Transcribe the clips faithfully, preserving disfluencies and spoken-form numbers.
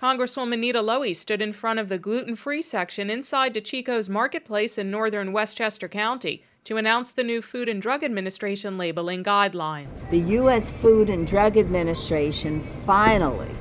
Congresswoman Nita Lowey stood in front of the gluten-free section inside DeChico's Marketplace in northern Westchester County to announce the new Food and Drug Administration labeling guidelines. The U S Food and Drug Administration finally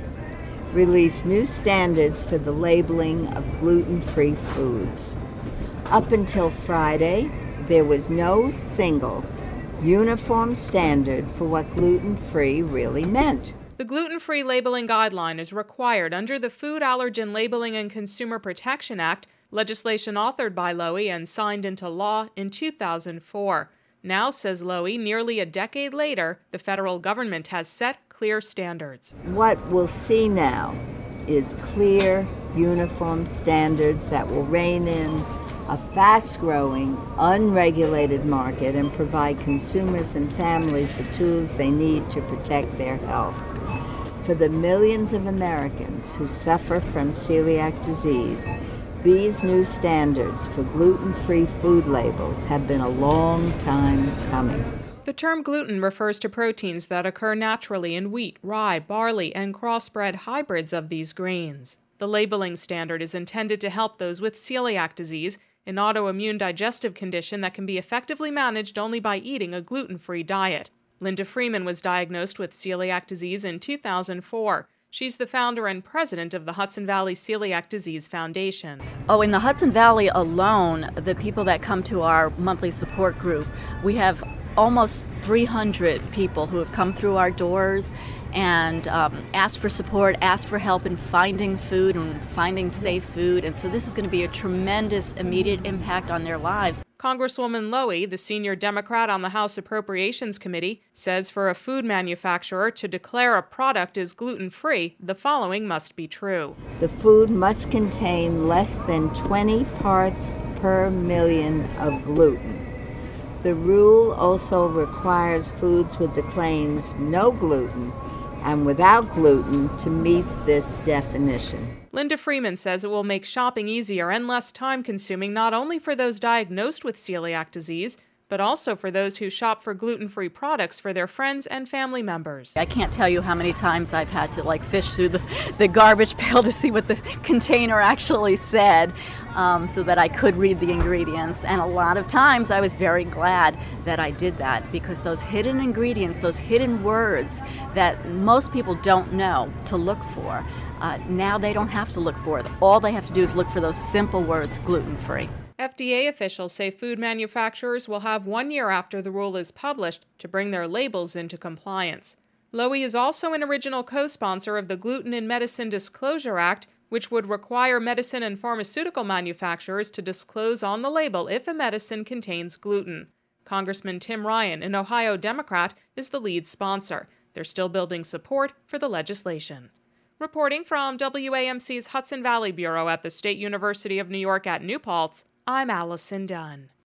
released new standards for the labeling of gluten-free foods. Up until Friday, there was no single uniform standard for what gluten-free really meant. The gluten-free labeling guideline is required under the Food Allergen Labeling and Consumer Protection Act, legislation authored by Lowey and signed into law in two thousand four. Now, says Lowey, nearly a decade later, the federal government has set clear standards. What we'll see now is clear, uniform standards that will rein in a fast-growing, unregulated market and provide consumers and families the tools they need to protect their health. For the millions of Americans who suffer from celiac disease, these new standards for gluten-free food labels have been a long time coming. The term gluten refers to proteins that occur naturally in wheat, rye, barley, and crossbred hybrids of these grains. The labeling standard is intended to help those with celiac disease, an autoimmune digestive condition that can be effectively managed only by eating a gluten-free diet. Linda Freeman was diagnosed with celiac disease in two thousand four. She's the founder and president of the Hudson Valley Celiac Disease Foundation. Oh, in the Hudson Valley alone, the people that come to our monthly support group, we have almost three hundred people who have come through our doors and um, asked for support, asked for help in finding food and finding safe food. And so this is going to be a tremendous immediate impact on their lives. Congresswoman Lowey, the senior Democrat on the House Appropriations Committee, says for a food manufacturer to declare a product is gluten-free, the following must be true. The food must contain less than twenty parts per million of gluten. The rule also requires foods with the claims no gluten and without gluten to meet this definition. Linda Freeman says it will make shopping easier and less time-consuming not only for those diagnosed with celiac disease, but also for those who shop for gluten-free products for their friends and family members. I can't tell you how many times I've had to like fish through the, the garbage pail to see what the container actually said um, so that I could read the ingredients. And a lot of times I was very glad that I did that, because those hidden ingredients, those hidden words that most people don't know to look for, uh, now they don't have to look for it. All they have to do is look for those simple words, gluten-free. F D A officials say food manufacturers will have one year after the rule is published to bring their labels into compliance. Lowey is also an original co-sponsor of the Gluten in Medicine Disclosure Act, which would require medicine and pharmaceutical manufacturers to disclose on the label if a medicine contains gluten. Congressman Tim Ryan, an Ohio Democrat, is the lead sponsor. They're still building support for the legislation. Reporting from W A M C's Hudson Valley Bureau at the State University of New York at New Paltz, I'm Allison Dunn.